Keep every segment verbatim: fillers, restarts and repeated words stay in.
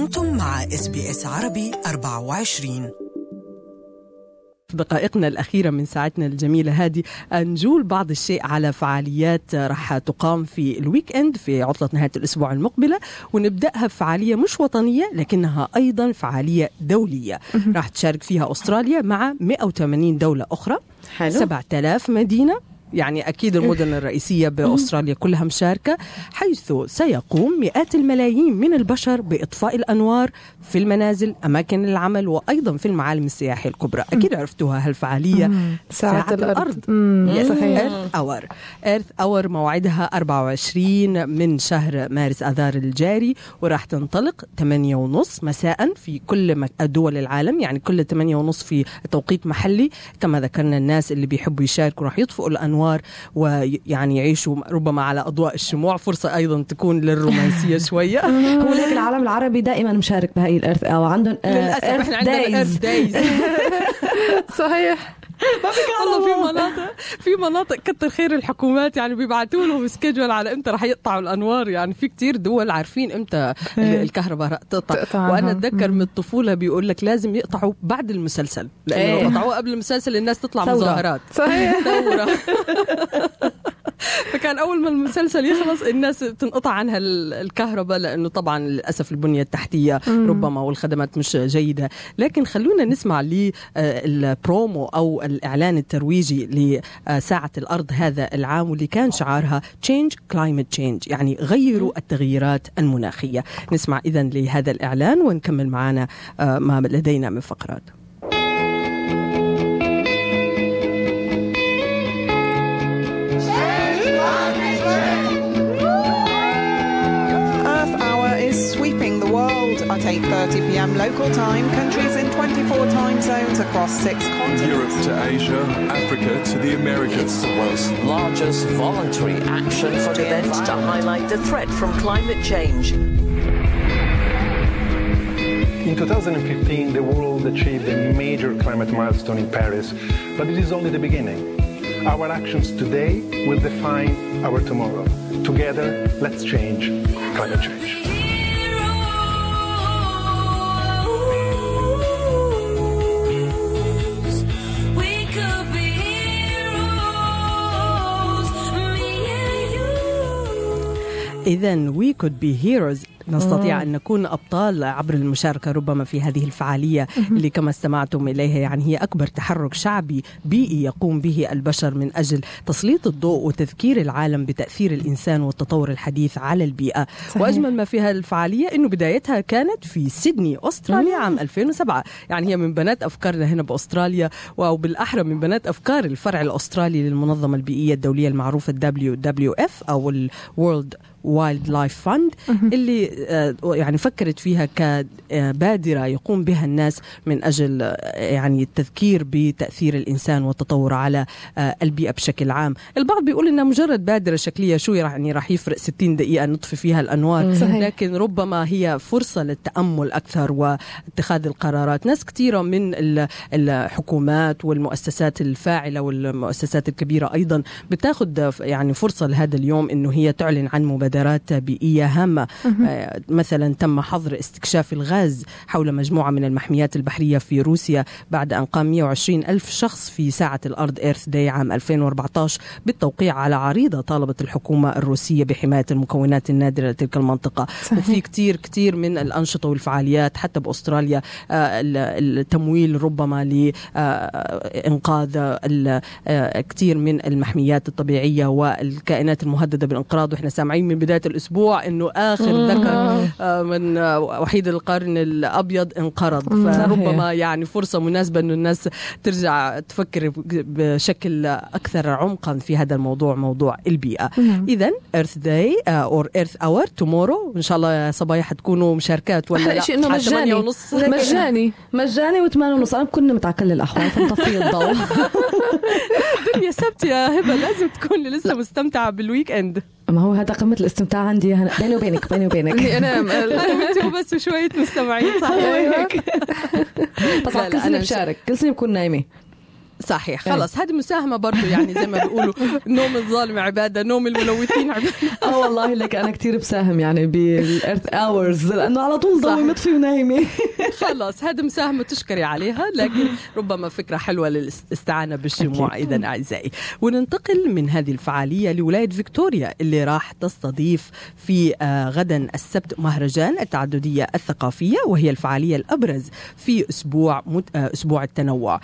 أنتم مع إس بي إس عربي أربعة وعشرين. في دقائقنا الأخيرة من ساعتنا الجميلة هذه نجول بعض الشيء على فعاليات راح تقام في الويك اند في عطلة نهاية الأسبوع المقبلة، ونبدأها بفعالية مش وطنية لكنها أيضا فعالية دولية راح تشارك فيها أستراليا مع مئة وثمانين دولة أخرى. حلو. سبعة آلاف مدينة، يعني أكيد المدن الرئيسية بأستراليا كلها مشاركة، حيث سيقوم مئات الملايين من البشر بإطفاء الأنوار في المنازل، أماكن العمل، وأيضا في المعالم السياحية الكبرى. أكيد عرفتوها هالفعالية، ساعة, ساعة الأرض, الأرض. إيرث أور. إيرث أور موعدها أربعة وعشرين من شهر مارس آذار الجاري، وراح تنطلق ثمانية ونص مساء في كل دول العالم، يعني كل ثمانية ونص في توقيت محلي. كما ذكرنا الناس اللي بيحبوا يشاركوا راح يطفئوا الأنوار ويعني يعيشوا ربما على أضواء الشموع، فرصة أيضا تكون للرومانسية شوية. هو لك العالم العربي دائما مشارك بهاي الإرث أو عندهم للأسف احنا عندنا إرث دايز. صحيح. ما في كهرباء في مناطق في مناطق كتر خير الحكومات، يعني بيبعتوا لهم سكيدول على امتى راح يقطعوا الانوار. يعني في كتير دول عارفين امتى الكهرباء راح تقطع، وانا اتذكر من الطفوله بيقول لك لازم يقطعوا بعد المسلسل، لانه لو قطعوه قبل المسلسل الناس تطلع مظاهرات. صحيح. ثوره. فكان أول ما المسلسل يخلص الناس تنقطع عنها الكهرباء، لأنه طبعا للأسف البنية التحتية ربما والخدمات مش جيدة. لكن خلونا نسمع للبرومو أو الإعلان الترويجي لساعة الأرض هذا العام، واللي كان شعارها Change Climate Change، يعني غيروا التغييرات المناخية. نسمع إذن لهذا الإعلان ونكمل معنا ما لدينا من فقرات. At eight thirty p.m. local time, countries in twenty-four time zones across six continents. Europe to Asia, Africa to the Americas. It's the world's largest voluntary action for the event to highlight the threat from climate change. In two thousand fifteen, the world achieved a major climate milestone in Paris, but it is only the beginning. Our actions today will define our tomorrow. Together, let's change climate change. إذن we could be heroes، نستطيع أن نكون أبطال عبر المشاركة ربما في هذه الفعالية اللي كما استمعتم إليها يعني هي أكبر تحرك شعبي بيئي يقوم به البشر من أجل تسليط الضوء وتذكير العالم بتأثير الإنسان والتطور الحديث على البيئة. صحيح. وأجمل ما في هذه الفعالية إنه بدايتها كانت في سيدني أستراليا عام ألفين وسبعة، يعني هي من بنات أفكارنا هنا بأستراليا، أو بالأحرى من بنات أفكار الفرع الأسترالي للمنظمة البيئية الدولية المعروفة دبليو دبليو إف أو الورلد وايلد لايف فاند، اللي يعني فكرت فيها كبادرة يقوم بها الناس من أجل يعني التذكير بتأثير الإنسان والتطور على البيئة بشكل عام. البعض بيقول إنها مجرد بادرة شكلية، شو يعني راح يفرق ستين دقيقة نطفي فيها الأنوار. صحيح. لكن ربما هي فرصة للتأمل أكثر واتخاذ القرارات. ناس كثيرة من الحكومات والمؤسسات الفاعلة والمؤسسات الكبيرة أيضا بتاخد يعني فرصة لهذا اليوم إنه هي تعلن عن مبادرات بيئية هامة. آه مثلا تم حظر استكشاف الغاز حول مجموعة من المحميات البحرية في روسيا بعد أن قام مئة وعشرين ألف شخص في ساعة الأرض إيرث داي عام ألفين وأربعة عشر بالتوقيع على عريضة طالبت الحكومة الروسية بحماية المكونات النادرة لتلك المنطقة. صحيح. وفي كتير كتير من الأنشطة والفعاليات حتى بأستراليا، آه التمويل ربما لإنقاذ آه كتير من المحميات الطبيعية والكائنات المهددة بالانقراض. وإحنا سامعين من بداية الأسبوع إنه آخر ذكر من وحيد القرن الأبيض انقرض، فربما يعني فرصة مناسبة إنه الناس ترجع تفكر بشكل أكثر عمقا في هذا الموضوع، موضوع البيئة. إذن Earth Day أو Earth Hour tomorrow إن شاء الله يا صبايا حتكونوا مشاركات ولا لا؟ شيء إنه مجاني ونص مجاني مجاني وثمانية ونص. أنا كنا متعكل الأحوال فنطفي الضوء. دنيا سبت يا هبة، لازم تكون لسه مستمتعة بالويك إند. ما هو هذا قمة الاستمتاع عندي أنا، بيني وبينك بيني وبينك أنا أنا بس وشوية مستمعين صحيح. طبعا كل سنة بشارك، كل سنة بكون نايمة. صحيح. خلاص هذه مساهمة برضو، يعني زي ما بيقولوا نوم الظالم عبادة، نوم الملوثين عبادة. اه والله لك أنا كتير بساهم يعني بالإرث أورز لأنه على طول ضوي مطفي ونايمة. خلاص هذه مساهمة تشكري عليها، لكن ربما فكرة حلوة للاستعانة بالشموع. إذن أعزائي، وننتقل من هذه الفعالية لولاية فيكتوريا اللي راح تستضيف في غدا السبت مهرجان التعددية الثقافية، وهي الفعالية الأبرز في أسبوع أسبوع التنوع،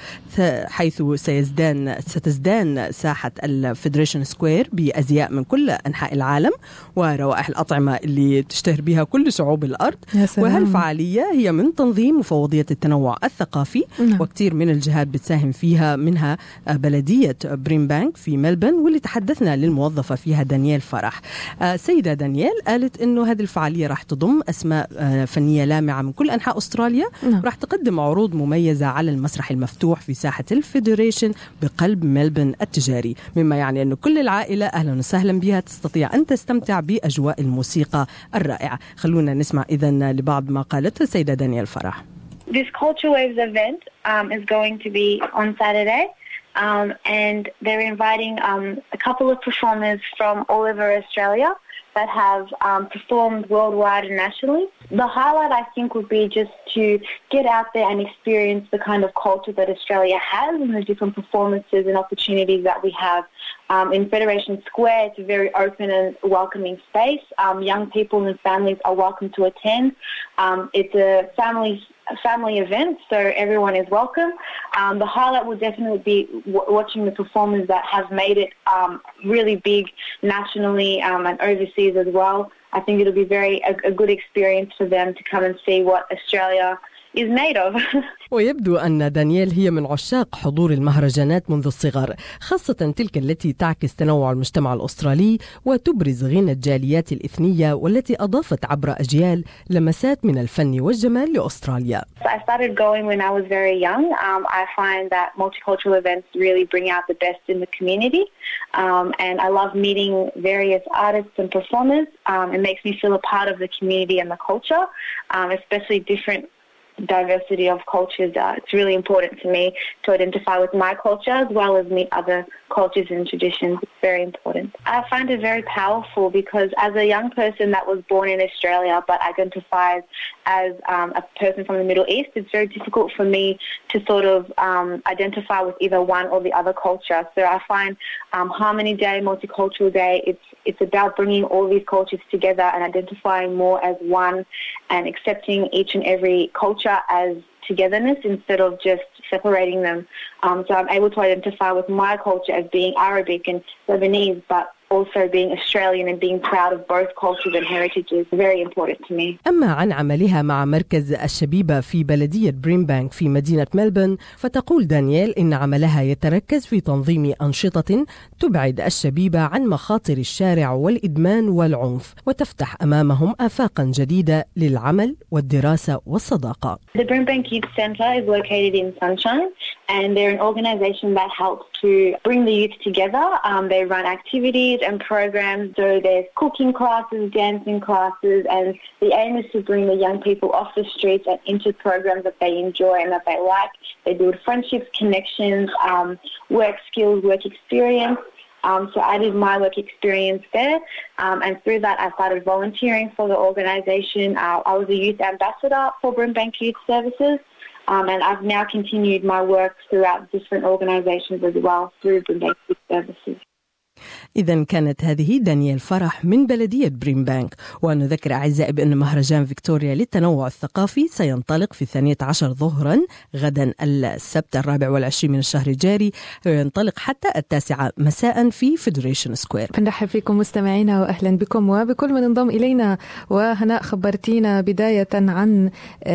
حيث سيزدان ستزدان ساحة الفيدريشن سكوير بأزياء من كل أنحاء العالم وروائح الأطعمة اللي تشتهر بها كل شعوب الأرض. وهالفعالية هي من تنظيم مفوضية التنوع الثقافي، نعم. وكثير من الجهات بتساهم فيها، منها بلدية برين بانك في ملبن، واللي تحدثنا للموظفة فيها دانيال فرح. سيدة دانيال قالت إنه هذه الفعالية راح تضم أسماء فنية لامعة من كل أنحاء أستراليا، نعم. راح تقدم عروض مميزة على المسرح المفتوح في ساحة الفيدريشن بقلب ملبن التجاري، مما يعني أن كل العائلة أهلا وسهلا بها تستطيع أن تستمتع بأجواء الموسيقى الرائعة. خلونا نسمع إذن لبعض ما قالته السيدة دانيال فرح. This Culture Waves event um, is going to be on Saturday, um, and they're inviting um, a couple of performers from all over Australia that have um, performed worldwide and nationally. The highlight, I think, would be just to get out there and experience the kind of culture that Australia has and the different performances and opportunities that we have. Um, in Federation Square, it's a very open and welcoming space. Um, young people and families are welcome to attend. Um, it's a family a family event, so everyone is welcome. Um, the highlight will definitely be w- watching the performers that have made it um, really big nationally um, and overseas as well. I think it'll be very a, a good experience for them to come and see what Australia is made of. ويبدو أن دانيال هي من عشاق حضور المهرجانات منذ الصغر، خاصة تلك التي تعكس تنوع المجتمع الأسترالي وتبرز غنى الجاليات الإثنية، والتي أضافت عبر أجيال لمسات من الفن والجمال لأستراليا. I started going when I was very young. Um, I find that multicultural events really bring out the best in the community, um, and I love meeting various artists and performers. Um, it makes me feel a part of the community and the culture, um, especially different diversity of cultures. Uh, it's really important to me to identify with my culture as well as meet other cultures and traditions. It's very important. I find it very powerful because as a young person that was born in Australia but identifies as um, a person from the Middle East, it's very difficult for me to sort of um, identify with either one or the other culture. So I find um, Harmony Day, Multicultural Day, it's it's about bringing all these cultures together and identifying more as one and accepting each and every culture as togetherness instead of just separating them. Um, so I'm able to identify with my culture as being Arabic and Lebanese, but also being Australian and being proud of both cultures and heritages. Very important to me. أما عن عملها مع مركز الشبيبة في بلدية برين بانك في مدينة ملبن، فتقول دانيال إن عملها يتركز في تنظيم أنشطة تبعد الشبيبة عن مخاطر الشارع والإدمان والعنف، وتفتح أمامهم آفاقا جديدة للعمل والدراسة والصداقة. The Bryn Bank Youth Centre is located in Sunshine, and they're an organisation that helps to bring the youth together. Um, they run activities and programs, so there's cooking classes, dancing classes, and the aim is to bring the young people off the streets and into programs that they enjoy and that they like. They build friendships, connections, um, work skills, work experience. Um, so I did my work experience there, um, and through that I started volunteering for the organisation. Uh, I was a youth ambassador for Bryn Bank Youth Services, um, and I've now continued my work throughout different organisations as well through Bryn Bank Youth Services. إذن كانت هذه دانيال فرح من بلدية برين بانك. ونذكر أعزائي بأن مهرجان فيكتوريا للتنوع الثقافي سينطلق في الثانية عشر ظهرا غدا السبت الرابع والعشرين من الشهر الجاري، وينطلق حتى التاسعة مساء في فيدريشن سكوير. بنرحب فيكم مستمعينا وأهلا بكم وبكل من انضم إلينا. وهناء خبرتينا بداية عن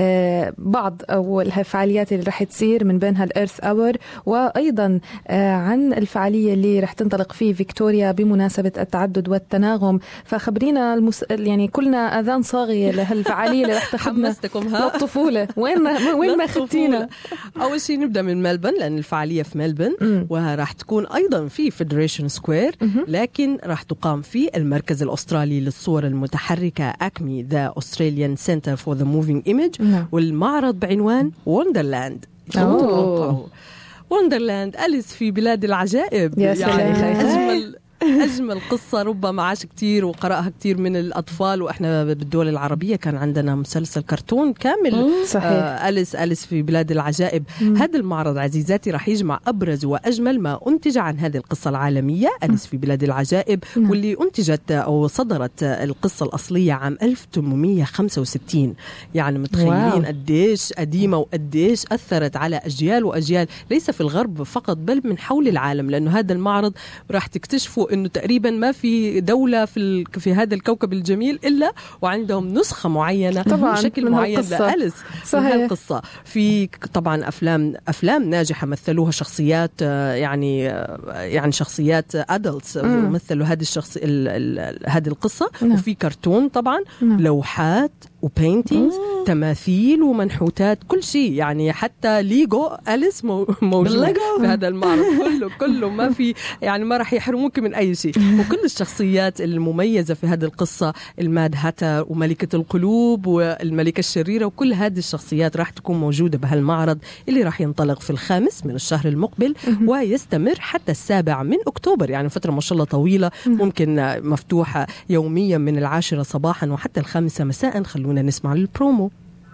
بعض أو الفعاليات اللي رح تصير، من بينها الإيرث أور، وأيضا عن الفعالية اللي رح تنطلق في فيكتوريا بمناسبة التعدد والتناغم. فخبرينا المس... يعني كلنا أذان صاغية لهالفعالية اللي رح تاخذنا للطفولة. وين ما وين ما خدتينا؟ أول شيء نبدأ من ملبن، لأن الفعالية في ملبن وراح تكون أيضا في فيدريشن سكوير، لكن راح تقام في المركز الأسترالي للصور المتحركة أكمي ذا أستراليان سنتر فور ذا موفينج إيميج، والمعرض بعنوان وندرلاند. وندرلاند أليس في بلاد العجائب. يا سلام. يعني أجمل أجمل قصة ربما عاش كتير وقرأها كتير من الأطفال، وإحنا بالدول العربية كان عندنا مسلسل كرتون كامل صحيح. آه أليس أليس في بلاد العجائب. مم. هذا المعرض عزيزاتي راح يجمع أبرز وأجمل ما أنتج عن هذه القصة العالمية أليس في بلاد العجائب. مم. واللي أنتجت أو صدرت القصة الأصلية عام ألف وثمانمائة وخمسة وستين. يعني متخيلين قديش قديمة وقديش أثرت على أجيال وأجيال، ليس في الغرب فقط بل من حول العالم، لأنه هذا المعرض راح تكتشفوا إنه تقريبا ما في دولة في في هذا الكوكب الجميل إلا وعندهم نسخة معينة بشكل معين لأليس. صحيح. من القصة في طبعا أفلام أفلام ناجحة مثلوها شخصيات يعني يعني شخصيات أدلتس مثلوا هذه الشخص هذه القصة. مم. وفي كرتون طبعا. مم. لوحات وبينتينجز، تماثيل ومنحوتات، كل شيء يعني حتى ليجو أليس موجود في هذا المعرض كله كله ما في يعني ما راح يحرموك من أي شيء. وكل الشخصيات المميزة في هذه القصة، الماد هاتر وملكة القلوب والملكة الشريرة، وكل هذه الشخصيات راح تكون موجودة بهالمعرض اللي راح ينطلق في الخامس من الشهر المقبل ويستمر حتى السابع من أكتوبر. يعني فترة ما شاء الله طويلة، ممكن مفتوحة يوميا من العاشرة صباحا وحتى الخامسة مساء. خلونا نسمع البرومو.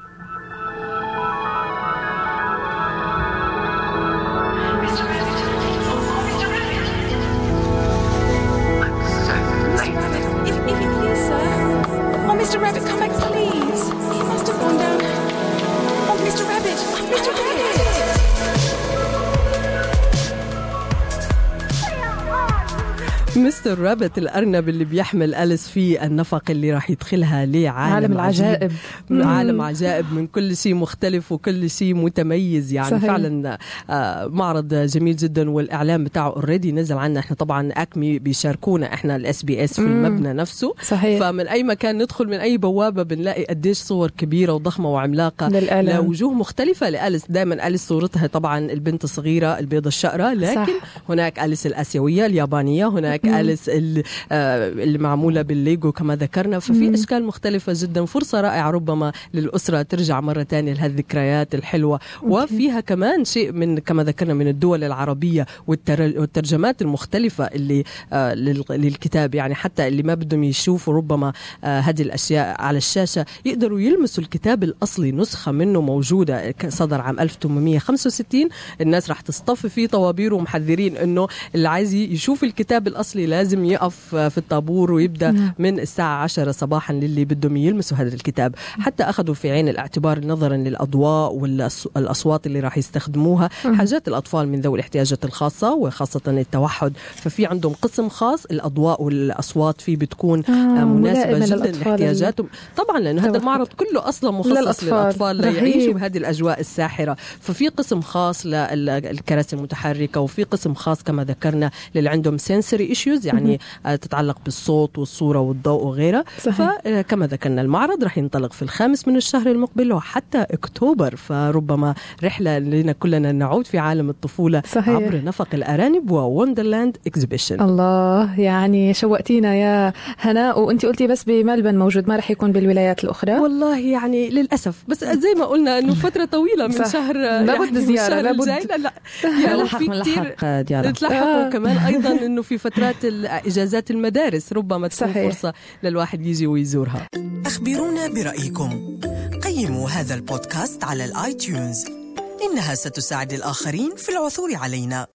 Mister Rabbit, come back, please. He must have gone down. Oh, Mister Rabbit, Mister Rabbit. مستر رابت الأرنب اللي بيحمل أليس في النفق اللي راح يدخلها لعالم عالم العجائب، عالم عجائب من كل شيء مختلف وكل شيء متميز. يعني صحيح. فعلا معرض جميل جدا، والإعلام بتاعه اوريدي نزل عنا. احنا طبعا أكمي بيشاركونا احنا الاس بي اس في المبنى نفسه. صحيح. فمن أي مكان ندخل من أي بوابة بنلاقي قديش صور كبيرة وضخمة وعملاقة لوجوه مختلفة لأليس. دائما أليس صورتها طبعا البنت الصغيرة البيضة الشقرة، لكن صح. هناك أليس الآسيوية اليابانية، هناك أليس اللي معمولة بالليجو كما ذكرنا. ففي مم. أشكال مختلفة جدا. فرصة رائعة ربما للأسرة ترجع مرة تانية لهذه الذكريات الحلوة. أوكي. وفيها كمان شيء من كما ذكرنا من الدول العربية والترجمات المختلفة اللي آه للكتاب. يعني حتى اللي ما بدهم يشوفوا ربما آه هذه الأشياء على الشاشة يقدروا يلمسوا الكتاب الأصلي، نسخة منه موجودة صدر عام ألف وثمانمائة وخمسة وستين. الناس راح تصطف فيه طوابير ومحذرين إنه اللي عايز يشوف الكتاب الأصلي لازم يقف في الطابور ويبدأ نعم. من الساعة عشرة صباحا للي بدهم يلمسوا هذا الكتاب. حتى أخذوا في عين الاعتبار نظرا للأضواء والأصوات اللي راح يستخدموها، حاجات الأطفال من ذوي الاحتياجات الخاصة وخاصة التوحد. ففي عندهم قسم خاص الأضواء والأصوات فيه بتكون آه مناسبة جدا لاحتياجاتهم. طبعا لأن هذا المعرض كله أصلا مخصص للأطفال, للأطفال ليعيشوا بهذه الأجواء الساحرة. ففي قسم خاص للكراسي المتحركة، وفي قسم خاص كما ذكرنا للي عندهم sensory issues يعني تتعلق بالصوت والصورة والضوء وغيرها. فكما ذكرنا المعرض رح ينطلق في الخامس من الشهر المقبل وحتى أكتوبر. فربما رحلة لنا كلنا نعود في عالم الطفولة. صحيح. عبر نفق الأرانب ووندرلاند إكزيبيشن. الله، يعني شوقتينا يا هناء. وأنت قلتي بس بملبن موجود، ما رح يكون بالولايات الأخرى؟ والله يعني للأسف، بس زي ما قلنا إنه فترة طويلة من شهر لابد زيارة لابد لا لا يعني لحق من لحق ديالا تلحق. وكمان أيضا إنه في فترات إجازات المدارس ربما تكون صحيح. فرصة للواحد يجي ويزورها. أخبرونا برأيكم، قيموا هذا البودكاست على الآيتيونز، إنها ستساعد الآخرين في العثور علينا.